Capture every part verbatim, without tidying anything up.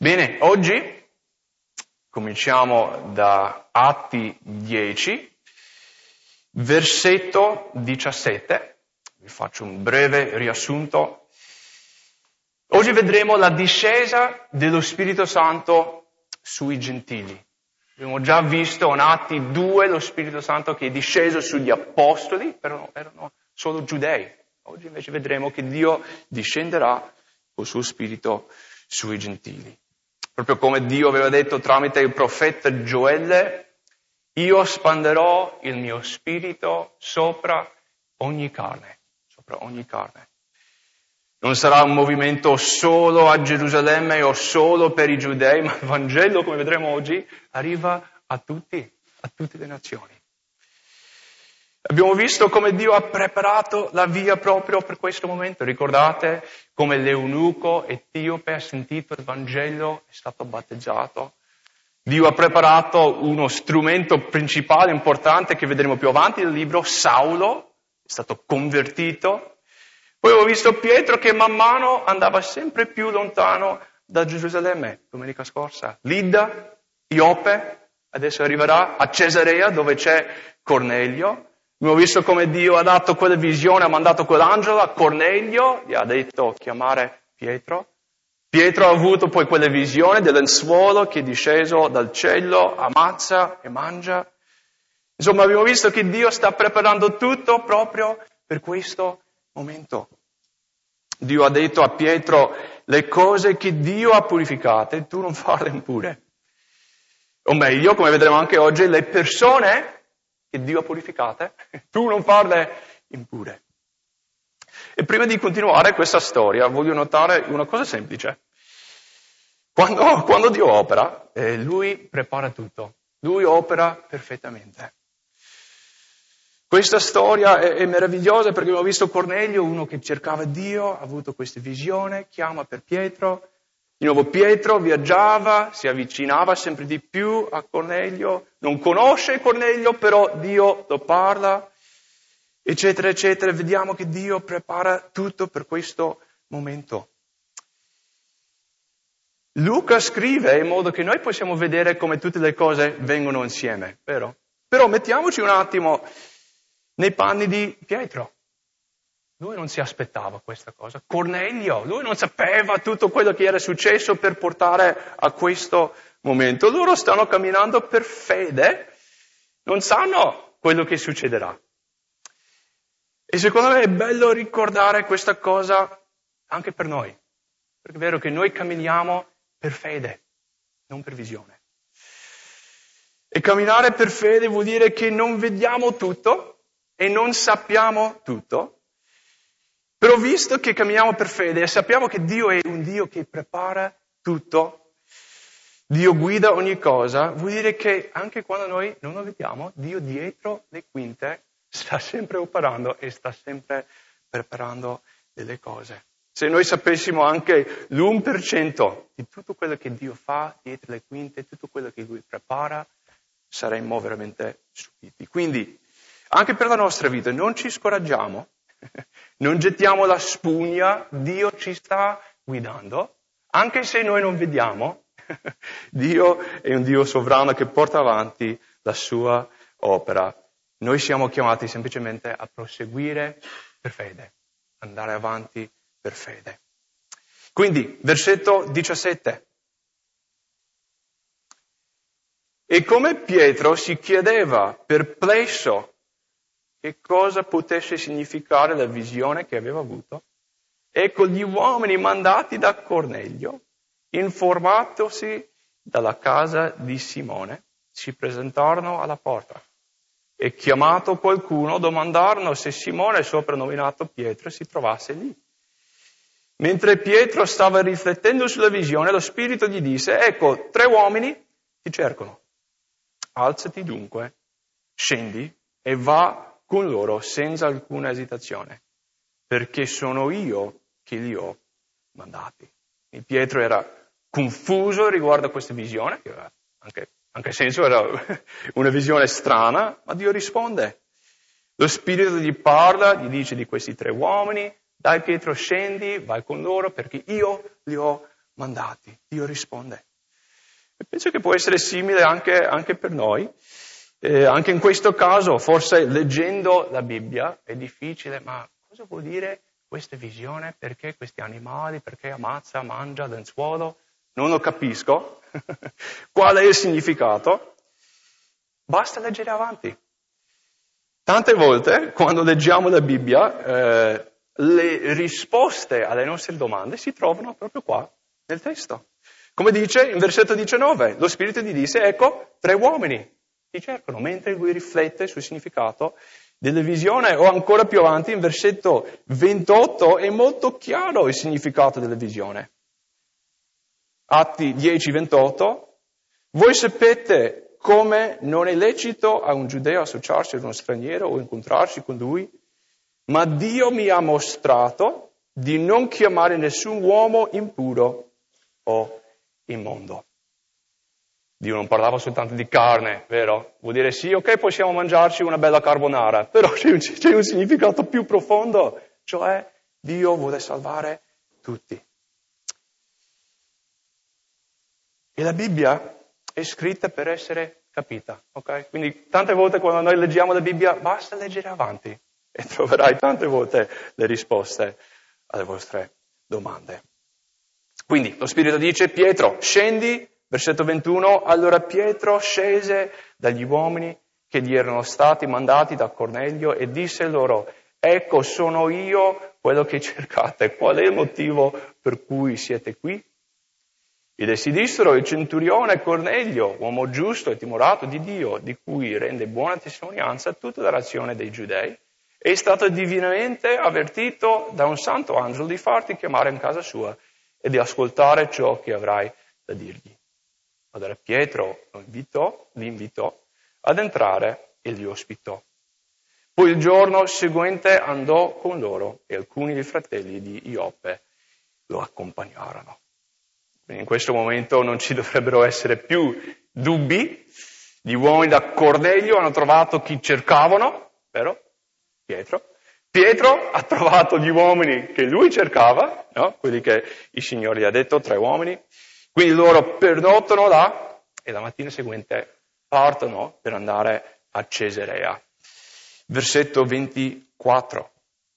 Bene, oggi cominciamo da Atti dieci, versetto diciassette. Vi faccio un breve riassunto. Oggi vedremo la discesa dello Spirito Santo sui gentili. Abbiamo già visto in Atti due lo Spirito Santo che è disceso sugli apostoli, però erano solo giudei. Oggi invece vedremo che Dio discenderà col suo Spirito sui gentili. Proprio come Dio aveva detto tramite il profeta Gioele, io spanderò il mio spirito sopra ogni carne, sopra ogni carne. Non sarà un movimento solo a Gerusalemme o solo per i giudei, ma il Vangelo, come vedremo oggi, arriva a tutti, a tutte le nazioni. Abbiamo visto come Dio ha preparato la via proprio per questo momento. Ricordate come l'eunuco etiope ha sentito il Vangelo, è stato battezzato. Dio ha preparato uno strumento principale, importante, che vedremo più avanti nel libro, Saulo, è stato convertito. Poi abbiamo visto Pietro che man mano andava sempre più lontano da Gerusalemme, domenica scorsa. Lidda, Ioppe, adesso arriverà a Cesarea dove c'è Cornelio. Abbiamo visto come Dio ha dato quella visione, ha mandato quell'angelo a Cornelio, gli ha detto chiamare Pietro. Pietro ha avuto poi quella visione del lenzuolo che è disceso dal cielo, ammazza e mangia. Insomma, abbiamo visto che Dio sta preparando tutto proprio per questo momento. Dio ha detto a Pietro, le cose che Dio ha purificate, tu non farle impure. O meglio, come vedremo anche oggi, le persone che Dio ha purificate, tu non farle impure. E prima di continuare questa storia voglio notare una cosa semplice. Quando, quando Dio opera, eh, Lui prepara tutto, Lui opera perfettamente. Questa storia è, è meravigliosa perché abbiamo visto Cornelio, uno che cercava Dio, ha avuto questa visione, chiama per Pietro. Di nuovo Pietro viaggiava, si avvicinava sempre di più a Cornelio, non conosce Cornelio, però Dio lo parla, eccetera, eccetera. Vediamo che Dio prepara tutto per questo momento. Luca scrive in modo che noi possiamo vedere come tutte le cose vengono insieme, vero? Però mettiamoci un attimo nei panni di Pietro. Lui non si aspettava questa cosa. Cornelio, lui non sapeva tutto quello che era successo per portare a questo momento. Loro stanno camminando per fede, non sanno quello che succederà. E secondo me è bello ricordare questa cosa anche per noi. Perché è vero che noi camminiamo per fede, non per visione. E camminare per fede vuol dire che non vediamo tutto e non sappiamo tutto. Però visto che camminiamo per fede e sappiamo che Dio è un Dio che prepara tutto, Dio guida ogni cosa, vuol dire che anche quando noi non lo vediamo, Dio dietro le quinte sta sempre operando e sta sempre preparando delle cose. Se noi sapessimo anche l'uno per cento di tutto quello che Dio fa dietro le quinte, tutto quello che Lui prepara, saremmo veramente stupiti. Quindi, anche per la nostra vita, non ci scoraggiamo. Non gettiamo la spugna, Dio ci sta guidando, anche se noi non vediamo, Dio è un Dio sovrano che porta avanti la sua opera. Noi siamo chiamati semplicemente a proseguire per fede, andare avanti per fede. Quindi, versetto diciassette. E come Pietro si chiedeva perplesso che cosa potesse significare la visione che aveva avuto, ecco gli uomini mandati da Cornelio, informatosi dalla casa di Simone, si presentarono alla porta e chiamato qualcuno domandarono se Simone, soprannominato Pietro, si trovasse lì. Mentre Pietro stava riflettendo sulla visione, lo Spirito gli disse, ecco, tre uomini ti cercano. Alzati dunque, scendi e va con loro senza alcuna esitazione, perché sono io che li ho mandati. E Pietro era confuso riguardo a questa visione, che aveva anche, anche senso era una visione strana, ma Dio risponde. Lo Spirito gli parla, gli dice di questi tre uomini, dai Pietro scendi, vai con loro perché io li ho mandati. Dio risponde. E penso che può essere simile anche, anche per noi. Eh, anche in questo caso, forse leggendo la Bibbia è difficile, ma cosa vuol dire questa visione? Perché questi animali? Perché ammazza, mangia, lenzuolo? Non lo capisco. Qual è il significato? Basta leggere avanti. Tante volte, quando leggiamo la Bibbia, eh, le risposte alle nostre domande si trovano proprio qua, nel testo. Come dice in versetto diciannove, lo Spirito gli disse, ecco, tre uomini ti cercano, mentre lui riflette sul significato della visione. O ancora più avanti, in versetto ventotto, è molto chiaro il significato della visione. Atti dieci ventotto, voi sapete come non è lecito a un giudeo associarsi ad uno straniero o incontrarsi con lui, ma Dio mi ha mostrato di non chiamare nessun uomo impuro o immondo. Dio non parlava soltanto di carne, vero? Vuol dire sì, ok, possiamo mangiarci una bella carbonara, però c'è un, c'è un significato più profondo, cioè Dio vuole salvare tutti. E la Bibbia è scritta per essere capita, ok? Quindi tante volte quando noi leggiamo la Bibbia basta leggere avanti e troverai tante volte le risposte alle vostre domande. Quindi lo Spirito dice, Pietro, scendi, versetto ventuno, allora Pietro scese dagli uomini che gli erano stati mandati da Cornelio e disse loro, ecco sono io quello che cercate, qual è il motivo per cui siete qui? Ed essi dissero, il centurione Cornelio, uomo giusto e timorato di Dio, di cui rende buona testimonianza tutta la nazione dei Giudei, è stato divinamente avvertito da un santo angelo di farti chiamare in casa sua e di ascoltare ciò che avrai da dirgli. Allora Pietro lo invitò, li invitò ad entrare e li ospitò. Poi il giorno seguente andò con loro e alcuni dei fratelli di Ioppe lo accompagnarono. Quindi in questo momento non ci dovrebbero essere più dubbi. Gli uomini da Cornelio hanno trovato chi cercavano, vero? Pietro. Pietro ha trovato gli uomini che lui cercava, no? Quelli che il Signore gli ha detto, tre uomini. Quindi loro pernottano là e la mattina seguente partono per andare a Cesarea. Versetto ventiquattro.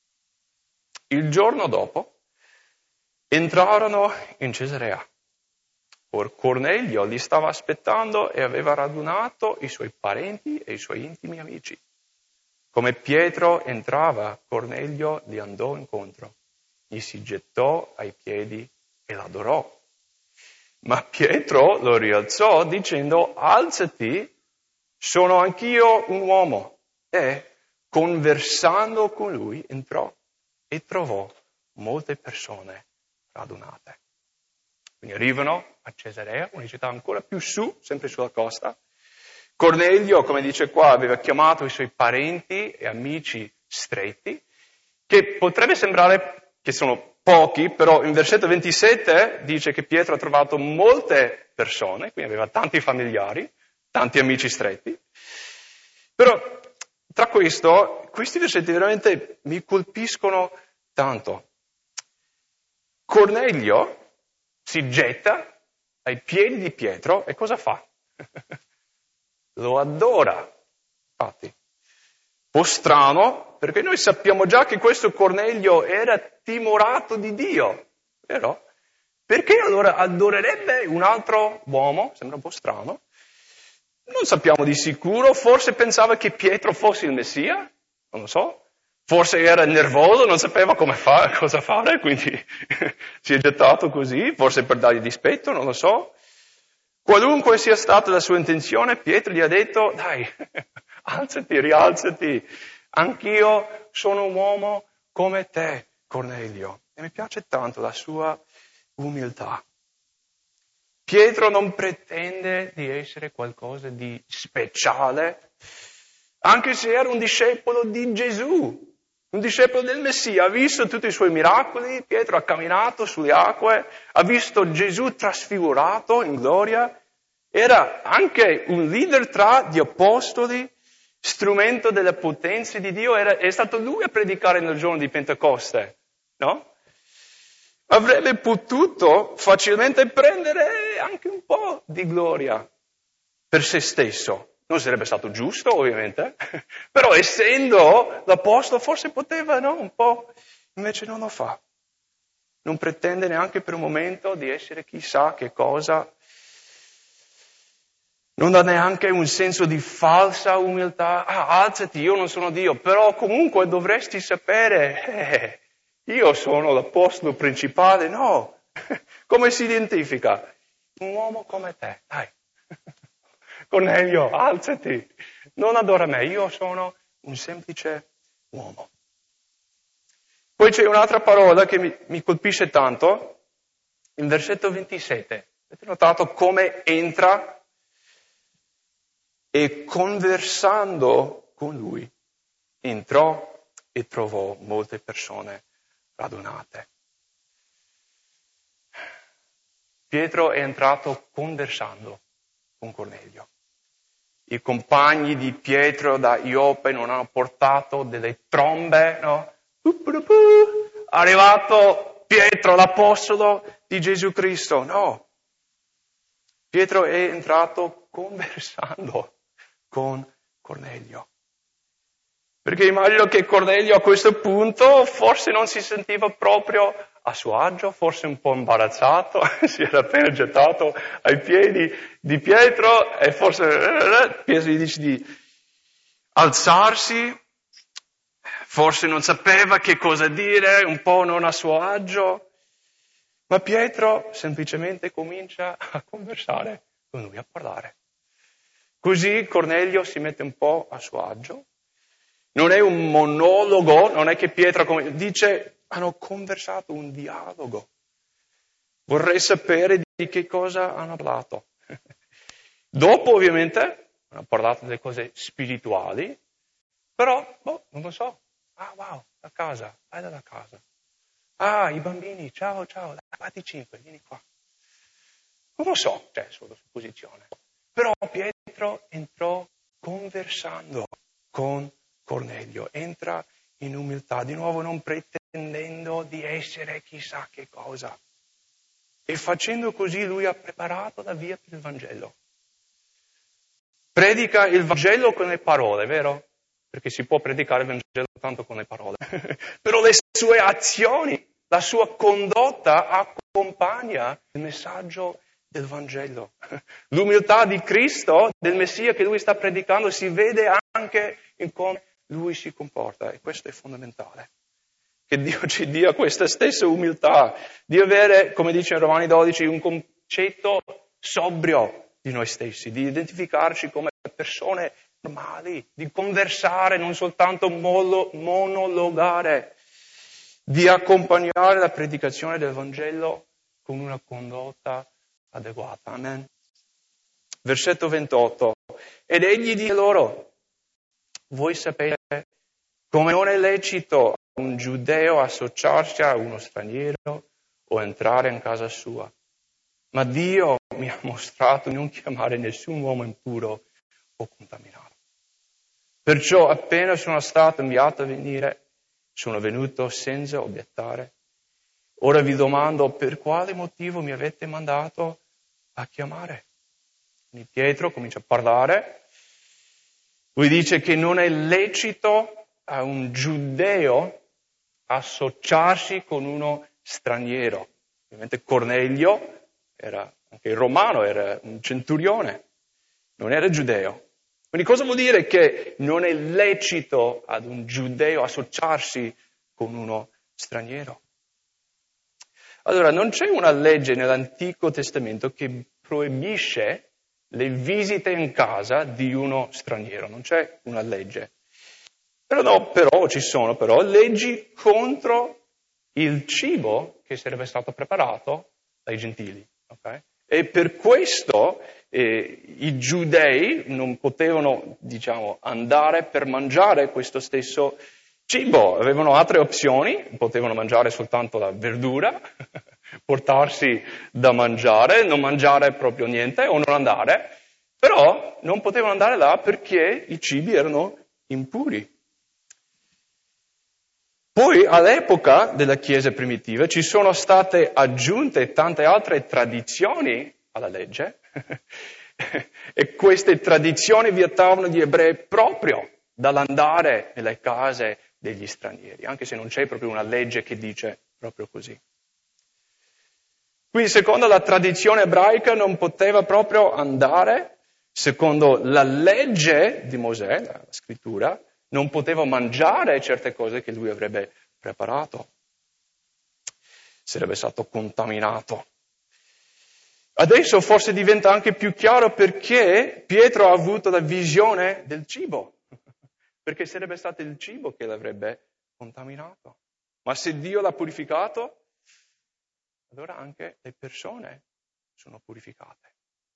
Il giorno dopo entrarono in Cesarea. Or Cornelio li stava aspettando e aveva radunato i suoi parenti e i suoi intimi amici. Come Pietro entrava, Cornelio gli andò incontro, gli si gettò ai piedi e l'adorò. Ma Pietro lo rialzò dicendo, alzati, sono anch'io un uomo. E, conversando con lui, entrò e trovò molte persone radunate. Quindi arrivano a Cesarea, una città ancora più su, sempre sulla costa. Cornelio, come dice qua, aveva chiamato i suoi parenti e amici stretti, che potrebbe sembrare che sono pochi, però in versetto ventisette dice che Pietro ha trovato molte persone, quindi aveva tanti familiari, tanti amici stretti. Però tra questo, questi versetti veramente mi colpiscono tanto. Cornelio si getta ai piedi di Pietro e cosa fa? Lo adora. Infatti, un po' strano, perché noi sappiamo già che questo Cornelio era timorato di Dio, vero? Perché allora adorerebbe un altro uomo? Sembra un po' strano. Non sappiamo di sicuro, forse pensava che Pietro fosse il Messia, non lo so. Forse era nervoso, non sapeva come fa, cosa fare, quindi si è gettato così, forse per dargli dispetto, non lo so. Qualunque sia stata la sua intenzione, Pietro gli ha detto, dai, alzati, rialzati, anch'io sono un uomo come te, Cornelio. E mi piace tanto la sua umiltà. Pietro non pretende di essere qualcosa di speciale, anche se era un discepolo di Gesù. Un discepolo del Messia, ha visto tutti i suoi miracoli, Pietro ha camminato sulle acque, ha visto Gesù trasfigurato in gloria, era anche un leader tra gli apostoli, strumento delle potenze di Dio, era, è stato lui a predicare nel giorno di Pentecoste, no? avrebbe potuto facilmente prendere anche un po' di gloria per se stesso. Non sarebbe stato giusto, ovviamente, però essendo l'apostolo forse poteva, no, un po', invece non lo fa. Non pretende neanche per un momento di essere chissà che cosa. Non ha neanche un senso di falsa umiltà. Ah, alzati, io non sono Dio, però comunque dovresti sapere, eh, io sono l'apostolo principale. No, come si identifica? Un uomo come te, dai. Cornelio, alzati, non adora me, io sono un semplice uomo. Poi c'è un'altra parola che mi, mi colpisce tanto, il versetto ventisette. Avete notato come entra e conversando con lui entrò e trovò molte persone radunate. Pietro è entrato conversando con Cornelio. I compagni di Pietro da Ioppe non hanno portato delle trombe, no? Arrivato Pietro, l'apostolo di Gesù Cristo. No. Pietro è entrato conversando con Cornelio. Perché immagino che Cornelio a questo punto forse non si sentiva proprio a suo agio, forse un po' imbarazzato, si era appena gettato ai piedi di Pietro e forse Pietro gli dice di alzarsi, forse non sapeva che cosa dire, un po' non a suo agio, ma Pietro semplicemente comincia a conversare con lui, a parlare. Così Cornelio si mette un po' a suo agio. Non è un monologo, non è che Pietro dice, hanno conversato, un dialogo. Vorrei sapere di che cosa hanno parlato. Dopo, ovviamente, hanno parlato delle cose spirituali, però, boh, non lo so. Ah, wow, la casa, vai dalla casa. Ah, i bambini, ciao, ciao, fatti cinque, vieni qua. Non lo so, cioè, solo supposizione. Però Pietro entrò conversando con Cornelio, entra in umiltà, di nuovo non pretendendo di essere chissà che cosa. E facendo così lui ha preparato la via per il Vangelo. Predica il Vangelo con le parole, vero? Perché si può predicare il Vangelo tanto con le parole. Però le sue azioni, la sua condotta accompagna il messaggio del Vangelo. L'umiltà di Cristo, del Messia che lui sta predicando, si vede anche in come lui si comporta, e questo è fondamentale. Che Dio ci dia questa stessa umiltà, di avere, come dice in Romani dodici, un concetto sobrio di noi stessi, di identificarci come persone normali, di conversare, non soltanto molo, monologare, di accompagnare la predicazione del Vangelo con una condotta adeguata. Amen. Versetto ventotto. Ed egli dice loro, voi sapete come non è lecito a un giudeo associarsi a uno straniero o entrare in casa sua. Ma Dio mi ha mostrato di non chiamare nessun uomo impuro o contaminato. Perciò appena sono stato inviato a venire, sono venuto senza obiettare. Ora vi domando per quale motivo mi avete mandato a chiamare. Quindi Pietro comincia a parlare. Lui dice che non è lecito a un giudeo associarsi con uno straniero. Ovviamente Cornelio era anche romano, era un centurione, non era giudeo. Quindi cosa vuol dire che non è lecito ad un giudeo associarsi con uno straniero? Allora, non c'è una legge nell'Antico Testamento che proibisce le visite in casa di uno straniero, non c'è una legge. Però, no, però ci sono però leggi contro il cibo che sarebbe stato preparato dai gentili. Okay? E per questo eh, i giudei non potevano, diciamo, andare per mangiare questo stesso cibo. Avevano altre opzioni, potevano mangiare soltanto la verdura, portarsi da mangiare, non mangiare proprio niente o non andare, però non potevano andare là perché i cibi erano impuri. Poi all'epoca della Chiesa primitiva ci sono state aggiunte tante altre tradizioni alla legge e queste tradizioni vietavano gli ebrei proprio dall'andare nelle case degli stranieri, anche se non c'è proprio una legge che dice proprio così. Quindi secondo la tradizione ebraica non poteva proprio andare, secondo la legge di Mosè, la scrittura, non poteva mangiare certe cose che lui avrebbe preparato. Sarebbe stato contaminato. Adesso forse diventa anche più chiaro perché Pietro ha avuto la visione del cibo, perché sarebbe stato il cibo che l'avrebbe contaminato. Ma se Dio l'ha purificato, allora anche le persone sono purificate.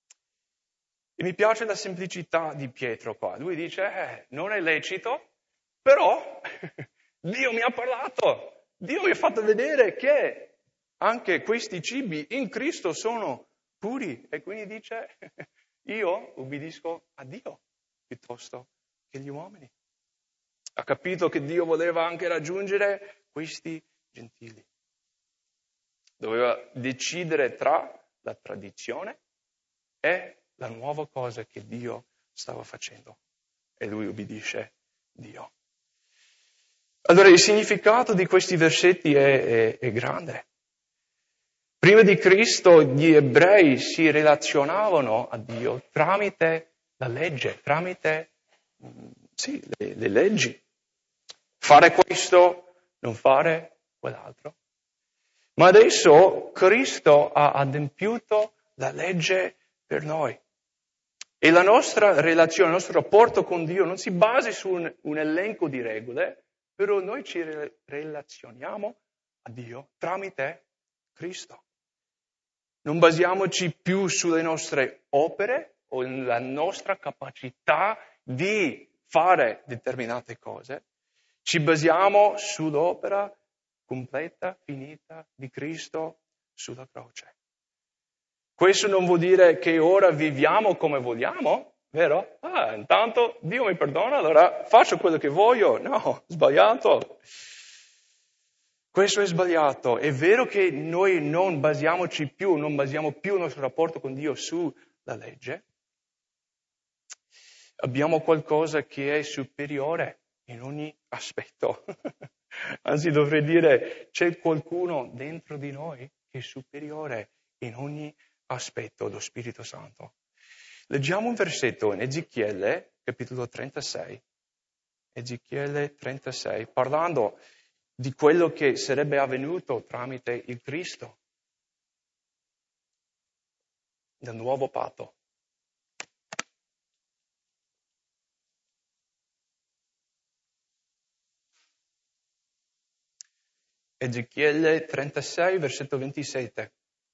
E mi piace la semplicità di Pietro qua. Lui dice, eh, non è lecito, però Dio mi ha parlato, Dio mi ha fatto vedere che anche questi cibi in Cristo sono puri. E quindi dice, io ubbidisco a Dio piuttosto che gli uomini. Ha capito che Dio voleva anche raggiungere questi gentili. Doveva decidere tra la tradizione e la nuova cosa che Dio stava facendo. E lui ubbidisce Dio. Allora il significato di questi versetti è, è, è grande. Prima di Cristo gli ebrei si relazionavano a Dio tramite la legge, tramite sì, le, le leggi. Fare questo, non fare quell'altro. Ma adesso Cristo ha adempiuto la legge per noi. E la nostra relazione, il nostro rapporto con Dio non si basa su un, un elenco di regole, però noi ci re- relazioniamo a Dio tramite Cristo. Non basiamoci più sulle nostre opere o sulla nostra capacità di fare determinate cose, ci basiamo sull'opera completa, finita di Cristo sulla croce. Questo non vuol dire che ora viviamo come vogliamo, vero? Ah, intanto Dio mi perdona, allora faccio quello che voglio. No, sbagliato. Questo è sbagliato. È vero che noi non basiamoci più, non basiamo più il nostro rapporto con Dio sulla legge. Abbiamo qualcosa che è superiore in ogni aspetto. Anzi, dovrei dire, c'è qualcuno dentro di noi che è superiore in ogni aspetto, lo Spirito Santo. Leggiamo un versetto in Ezechiele, capitolo trentasei. Ezechiele trentasei, parlando di quello che sarebbe avvenuto tramite il Cristo, del nuovo patto. Ezechiele trentasei, versetto ventisette.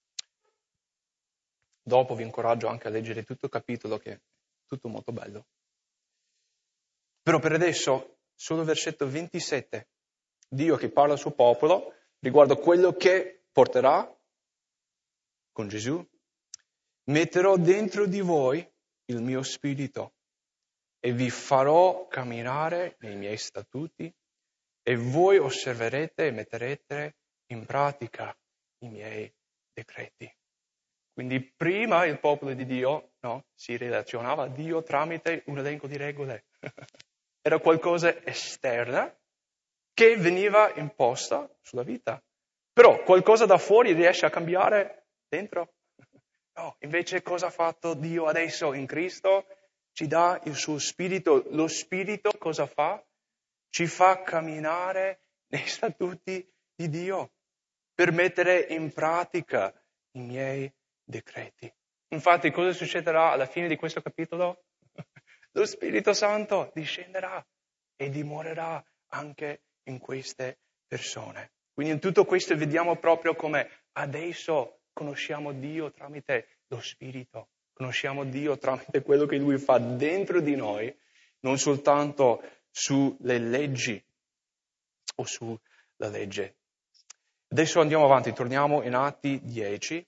Dopo vi incoraggio anche a leggere tutto il capitolo, che è tutto molto bello. Però per adesso, solo il versetto ventisette, Dio che parla al suo popolo riguardo quello che porterà con Gesù. Metterò dentro di voi il mio spirito e vi farò camminare nei miei statuti e voi osserverete e metterete in pratica i miei decreti. Quindi prima il popolo di Dio no, si relazionava a Dio tramite un elenco di regole. Era qualcosa esterna che veniva imposta sulla vita. Però qualcosa da fuori riesce a cambiare dentro. No, invece cosa ha fatto Dio adesso in Cristo? Ci dà il suo spirito. Lo spirito cosa fa? Ci fa camminare nei statuti di Dio per mettere in pratica i miei decreti. Infatti cosa succederà alla fine di questo capitolo? Lo Spirito Santo discenderà e dimorerà anche in queste persone. Quindi in tutto questo vediamo proprio come adesso conosciamo Dio tramite lo Spirito, conosciamo Dio tramite quello che Lui fa dentro di noi, non soltanto sulle leggi o sulla legge. Adesso andiamo avanti, torniamo in Atti dieci.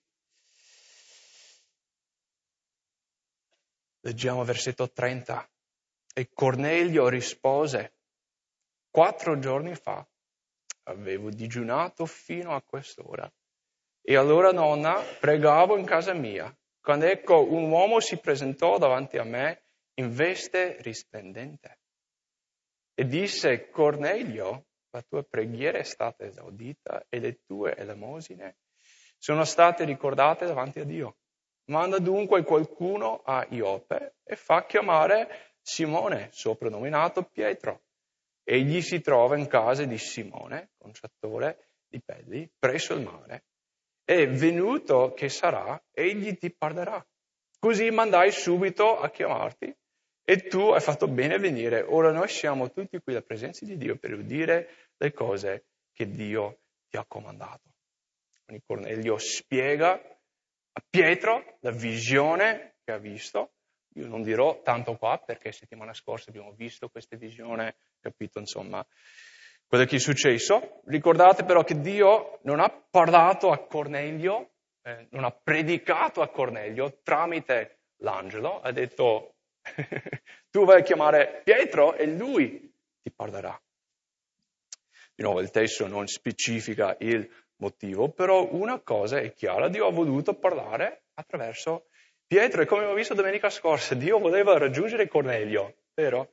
Leggiamo versetto trenta. E Cornelio rispose, quattro giorni fa avevo digiunato fino a quest'ora. E allora, nonna, pregavo in casa mia, quando ecco un uomo si presentò davanti a me in veste risplendente e disse: Cornelio, la tua preghiera è stata esaudita e le tue elemosine sono state ricordate davanti a Dio. Manda dunque qualcuno a Ioppe e fa chiamare Simone, soprannominato Pietro. Egli si trova in casa di Simone, conciatore di pelli, presso il mare. E venuto che sarà, egli ti parlerà. Così mandai subito a chiamarti e tu hai fatto bene venire. Ora noi siamo tutti qui alla presenza di Dio per udire le cose che Dio ti ha comandato. Quindi Cornelio spiega a Pietro la visione che ha visto. Io non dirò tanto qua perché settimana scorsa abbiamo visto questa visione, capito insomma quello che è successo. Ricordate però che Dio non ha parlato a Cornelio, eh, non ha predicato a Cornelio tramite l'angelo, ha detto tu vai a chiamare Pietro e lui ti parlerà. Di nuovo il testo non specifica il motivo, però una cosa è chiara, Dio ha voluto parlare attraverso Pietro e come abbiamo visto domenica scorsa, Dio voleva raggiungere Cornelio, vero?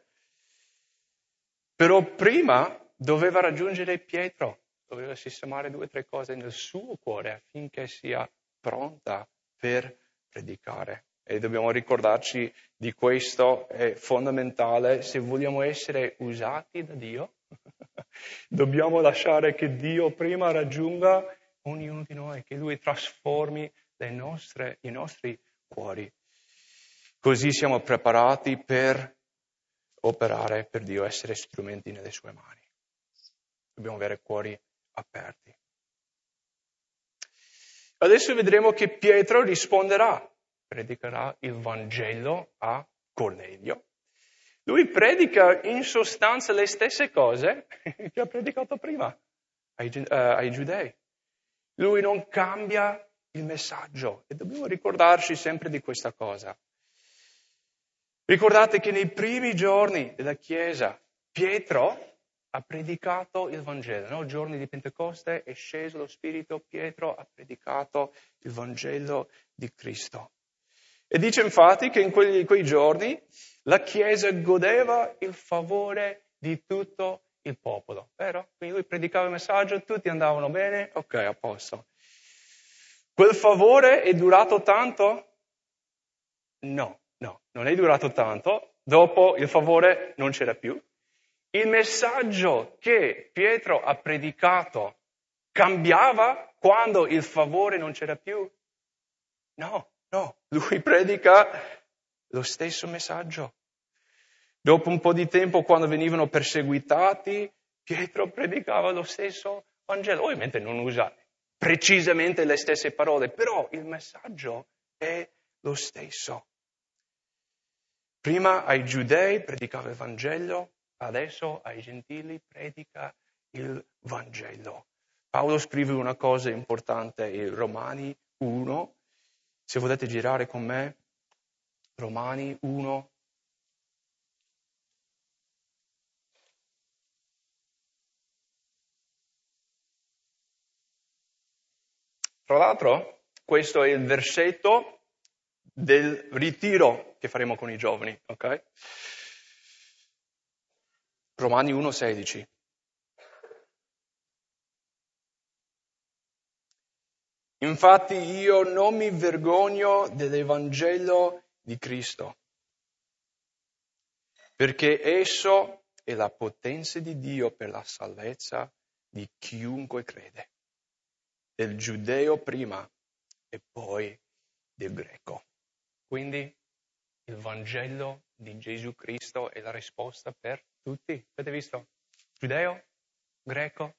Però prima doveva raggiungere Pietro, doveva sistemare due o tre cose nel suo cuore affinché sia pronta per predicare. E dobbiamo ricordarci di questo, è fondamentale se vogliamo essere usati da Dio. Dobbiamo lasciare che Dio prima raggiunga ognuno di noi, che Lui trasformi le nostre, i nostri cuori. Così siamo preparati per operare per Dio, essere strumenti nelle sue mani. Dobbiamo avere cuori aperti. Adesso vedremo che Pietro risponderà, predicherà il Vangelo a Cornelio. Lui predica in sostanza le stesse cose che ha predicato prima ai, uh, ai giudei. Lui non cambia il messaggio e dobbiamo ricordarci sempre di questa cosa. Ricordate che nei primi giorni della Chiesa Pietro ha predicato il Vangelo, no? Giorni di Pentecoste è sceso lo Spirito, Pietro ha predicato il Vangelo di Cristo. E dice infatti che in quei, quei giorni la Chiesa godeva il favore di tutto il popolo, vero? Quindi lui predicava il messaggio, tutti andavano bene, ok, a posto. Quel favore è durato tanto? No, no, non è durato tanto. Dopo il favore non c'era più. Il messaggio che Pietro ha predicato cambiava quando il favore non c'era più? No, no, lui predica lo stesso messaggio. Dopo un po' di tempo, quando venivano perseguitati, Pietro predicava lo stesso Vangelo. Ovviamente non usa precisamente le stesse parole, però il messaggio è lo stesso. Prima ai giudei predicava il Vangelo, adesso ai gentili predica il Vangelo. Paolo scrive una cosa importante in Romani uno, se volete girare con me, Romani uno. Tra l'altro, questo è il versetto del ritiro che faremo con i giovani, ok? Romani uno sedici. Infatti io non mi vergogno dell'Evangelo di Cristo, perché esso è la potenza di Dio per la salvezza di chiunque crede, del giudeo prima e poi del greco. Quindi il Vangelo di Gesù Cristo è la risposta per tutti. Avete visto? Giudeo, greco,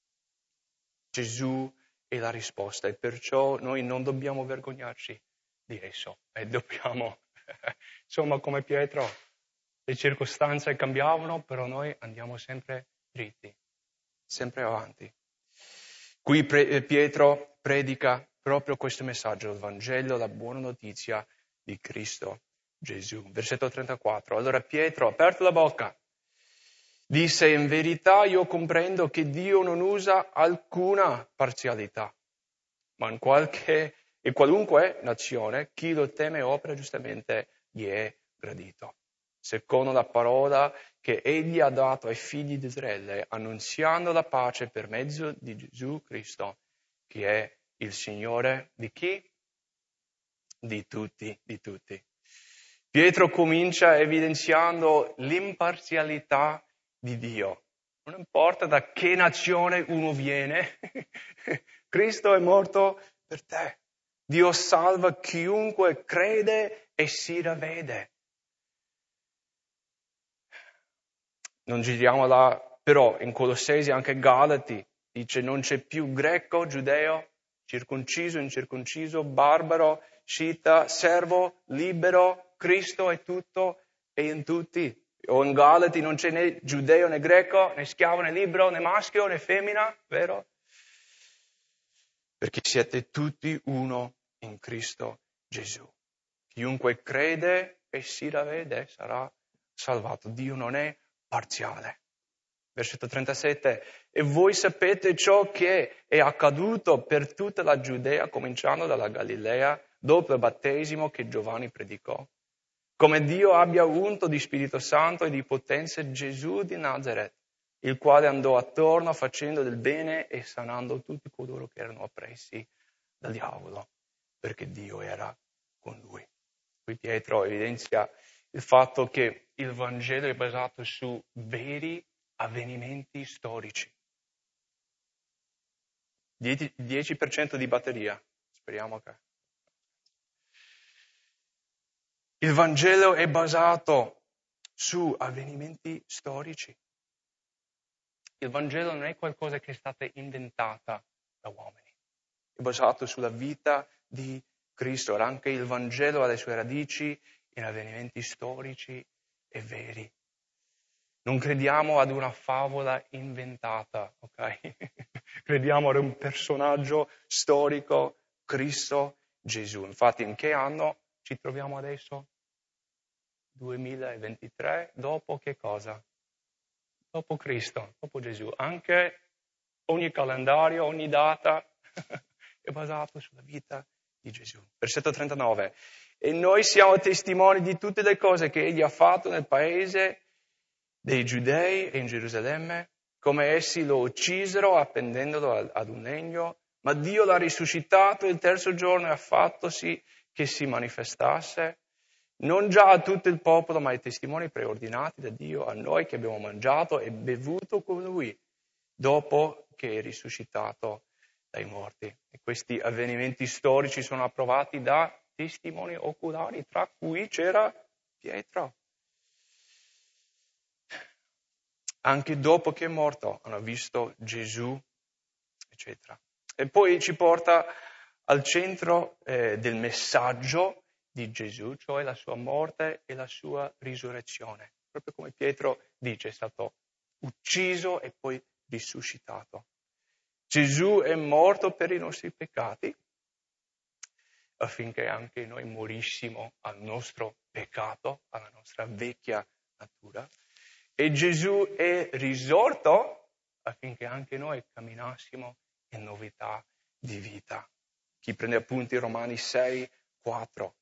Gesù è la risposta e perciò noi non dobbiamo vergognarci di esso e dobbiamo, insomma come Pietro, le circostanze cambiavano, però noi andiamo sempre dritti, sempre avanti. Qui pre- Pietro predica proprio questo messaggio, il Vangelo, la buona notizia di Cristo Gesù. Versetto trentaquattro. Allora Pietro ha aperto la bocca Disse, in verità io comprendo che Dio non usa alcuna parzialità, ma in qualche e qualunque nazione chi lo teme e opera giustamente gli è gradito, secondo la parola che egli ha dato ai figli di Israele, annunziando la pace per mezzo di Gesù Cristo, che è il Signore di chi? Di tutti, di tutti. Pietro comincia evidenziando l'imparzialità di Dio. Non importa da che nazione uno viene, Cristo è morto per te. Dio salva chiunque crede e si ravvede. Non giriamo là, però in Colossesi, anche Galati, dice non c'è più greco, giudeo, circonciso, incirconciso, barbaro, scita, servo, libero, Cristo è tutto e in tutti. O in Galati non c'è né giudeo né greco, né schiavo né libero, né maschio né femmina, vero? Perché siete tutti uno in Cristo Gesù. Chiunque crede e si ravvede sarà salvato. Dio non è parziale. Versetto trentasette. E voi sapete ciò che è accaduto per tutta la Giudea, cominciando dalla Galilea, dopo il battesimo che Giovanni predicò. Come Dio abbia unto di Spirito Santo e di potenza Gesù di Nazaret, il quale andò attorno facendo del bene e sanando tutti coloro che erano oppressi dal diavolo, perché Dio era con lui. Qui Pietro evidenzia il fatto che il Vangelo è basato su veri avvenimenti storici. dieci per cento di batteria, speriamo che... Il Vangelo è basato su avvenimenti storici. Il Vangelo non è qualcosa che è stata inventata da uomini, è basato sulla vita di Cristo. Anche il Vangelo ha le sue radici in avvenimenti storici e veri. Non crediamo ad una favola inventata, ok? Crediamo ad un personaggio storico, Cristo Gesù. Infatti in che anno ci troviamo adesso? duemilaventitré, dopo che cosa? Dopo Cristo, dopo Gesù. Anche ogni calendario, ogni data è basato sulla vita di Gesù. Versetto trentanove. E noi siamo testimoni di tutte le cose che egli ha fatto nel paese dei Giudei e in Gerusalemme, come essi lo uccisero appendendolo ad un legno, ma Dio l'ha risuscitato il terzo giorno e ha fatto sì che si manifestasse, non già a tutto il popolo, ma ai testimoni preordinati da Dio, a noi che abbiamo mangiato e bevuto con lui, dopo che è risuscitato dai morti. E questi avvenimenti storici sono approvati da testimoni oculari, tra cui c'era Pietro. Anche dopo che è morto hanno visto Gesù, eccetera. E poi ci porta al centro eh, del messaggio di Gesù, cioè la sua morte e la sua risurrezione. Proprio come Pietro dice, è stato ucciso e poi risuscitato. Gesù è morto per i nostri peccati, affinché anche noi morissimo al nostro peccato, alla nostra vecchia natura. E Gesù è risorto affinché anche noi camminassimo in novità di vita. Chi prende appunti Romani sei, quattro.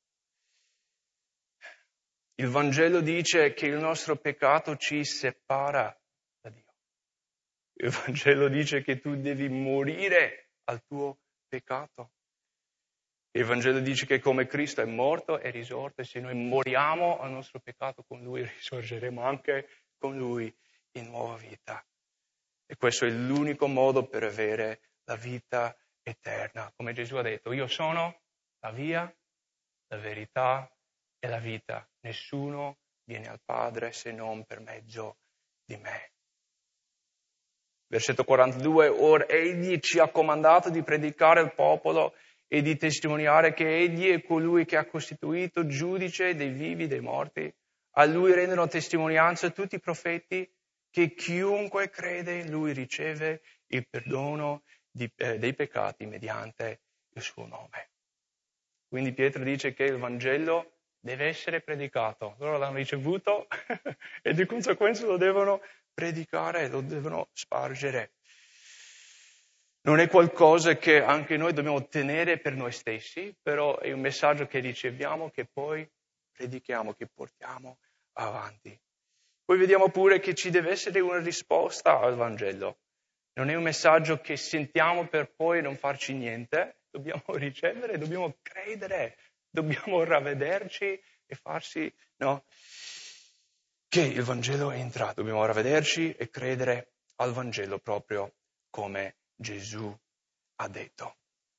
Il Vangelo dice che il nostro peccato ci separa da Dio. Il Vangelo dice che tu devi morire al tuo peccato. Il Vangelo dice che come Cristo è morto e risorto, e se noi moriamo al nostro peccato con Lui, risorgeremo anche con Lui in nuova vita. E questo è l'unico modo per avere la vita eterna. Come Gesù ha detto, io sono la via, la verità e la vita. Nessuno viene al Padre se non per mezzo di me. Versetto quarantadue, or egli ci ha comandato di predicare al popolo e di testimoniare che egli è colui che ha costituito giudice dei vivi e dei morti. A lui rendono testimonianza tutti i profeti che chiunque crede in lui riceve il perdono di, eh, dei peccati mediante il suo nome. Quindi Pietro dice che il Vangelo deve essere predicato. Loro l'hanno ricevuto e di conseguenza lo devono predicare, lo devono spargere. Non è qualcosa che anche noi dobbiamo tenere per noi stessi, però è un messaggio che riceviamo, che poi predichiamo, che portiamo avanti. Poi vediamo pure che ci deve essere una risposta al Vangelo. Non è un messaggio che sentiamo per poi non farci niente, dobbiamo ricevere, dobbiamo credere, dobbiamo ravvederci e farsi, no, che il Vangelo entra. Dobbiamo ravvederci e credere al Vangelo proprio come Gesù ha detto.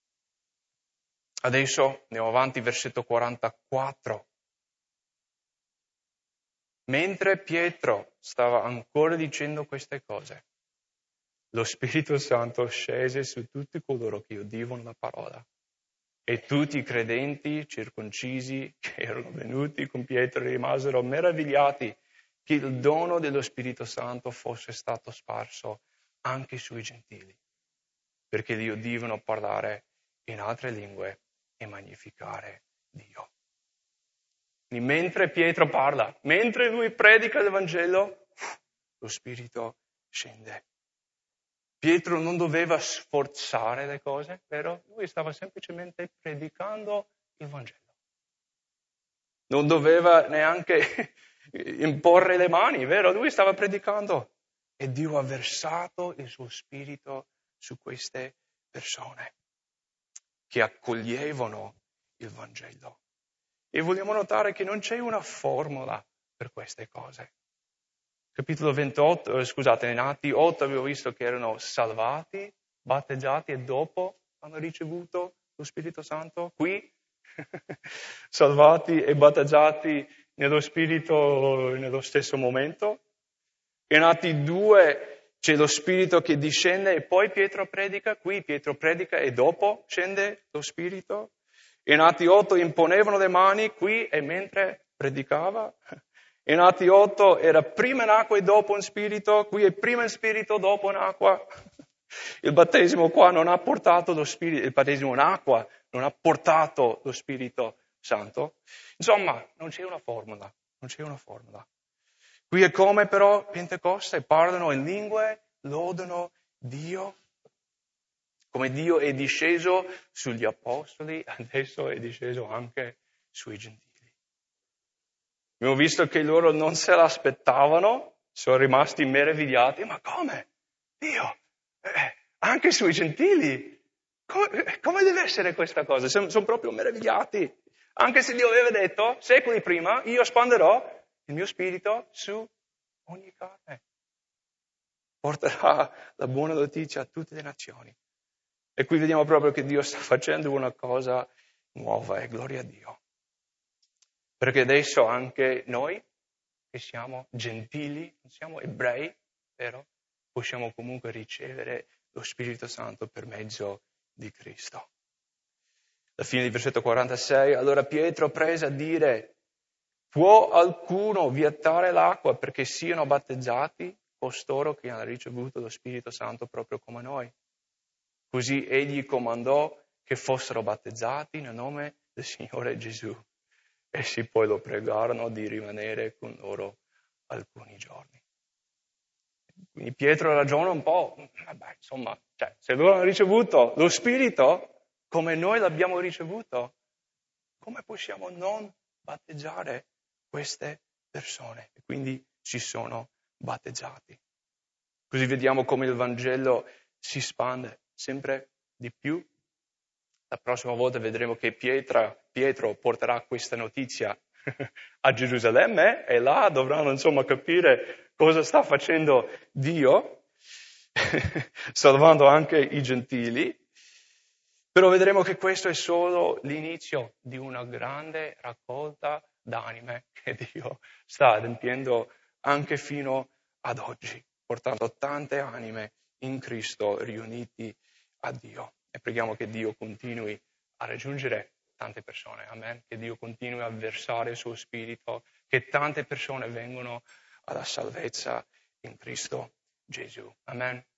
Adesso andiamo avanti, versetto quarantaquattro. Mentre Pietro stava ancora dicendo queste cose, lo Spirito Santo scese su tutti coloro che udivano la parola. E tutti i credenti circoncisi che erano venuti con Pietro rimasero meravigliati che il dono dello Spirito Santo fosse stato sparso anche sui gentili, perché li udivano parlare in altre lingue e magnificare Dio. Quindi mentre Pietro parla, mentre lui predica l'Evangelo, lo Spirito scende. Pietro non doveva sforzare le cose, vero? Lui stava semplicemente predicando il Vangelo. Non doveva neanche imporre le mani, vero? Lui stava predicando e Dio ha versato il suo Spirito su queste persone che accoglievano il Vangelo. E vogliamo notare che non c'è una formula per queste cose. Capitolo ventotto, eh, scusate, in Atti otto avevo visto che erano salvati, battezzati e dopo hanno ricevuto lo Spirito Santo. Qui, salvati e battezzati nello Spirito nello stesso momento. In Atti due c'è lo Spirito che discende e poi Pietro predica. Qui Pietro predica e dopo scende lo Spirito. In Atti otto imponevano le mani, qui e mentre predicava. In Atti otto era prima in acqua e dopo in spirito, qui è prima in spirito, dopo in acqua. Il battesimo qua non ha portato lo spirito, il battesimo in acqua non ha portato lo Spirito Santo. Insomma, non c'è una formula, non c'è una formula. Qui è come però Pentecoste, parlano in lingue, lodano Dio. Come Dio è disceso sugli apostoli, adesso è disceso anche sui gentili. Abbiamo visto che loro non se l'aspettavano, sono rimasti meravigliati, ma come? Dio, eh, anche sui gentili? Come, come deve essere questa cosa? Sono, sono proprio meravigliati. Anche se Dio aveva detto, secoli prima, io espanderò il mio spirito su ogni carne. Porterà la buona notizia a tutte le nazioni. E qui vediamo proprio che Dio sta facendo una cosa nuova, e gloria a Dio. Perché adesso anche noi, che siamo gentili, non siamo ebrei, vero? Possiamo comunque ricevere lo Spirito Santo per mezzo di Cristo. Alla fine del versetto quarantasei, allora Pietro prese a dire, può qualcuno vietare l'acqua perché siano battezzati costoro che hanno ricevuto lo Spirito Santo proprio come noi? Così egli comandò che fossero battezzati nel nome del Signore Gesù. Essi poi lo pregarono di rimanere con loro alcuni giorni. Quindi Pietro ragiona un po', vabbè, insomma, cioè, se loro hanno ricevuto lo Spirito come noi l'abbiamo ricevuto, come possiamo non battezzare queste persone? E quindi si sono battezzati. Così vediamo come il Vangelo si espande sempre di più. La prossima volta vedremo che Pietra, Pietro porterà questa notizia a Gerusalemme e là dovranno insomma capire cosa sta facendo Dio, salvando anche i gentili. Però vedremo che questo è solo l'inizio di una grande raccolta d'anime che Dio sta adempiendo anche fino ad oggi, portando tante anime in Cristo riuniti a Dio. E preghiamo che Dio continui a raggiungere tante persone, amen? Che Dio continui a versare il suo Spirito, che tante persone vengono alla salvezza in Cristo Gesù, amen?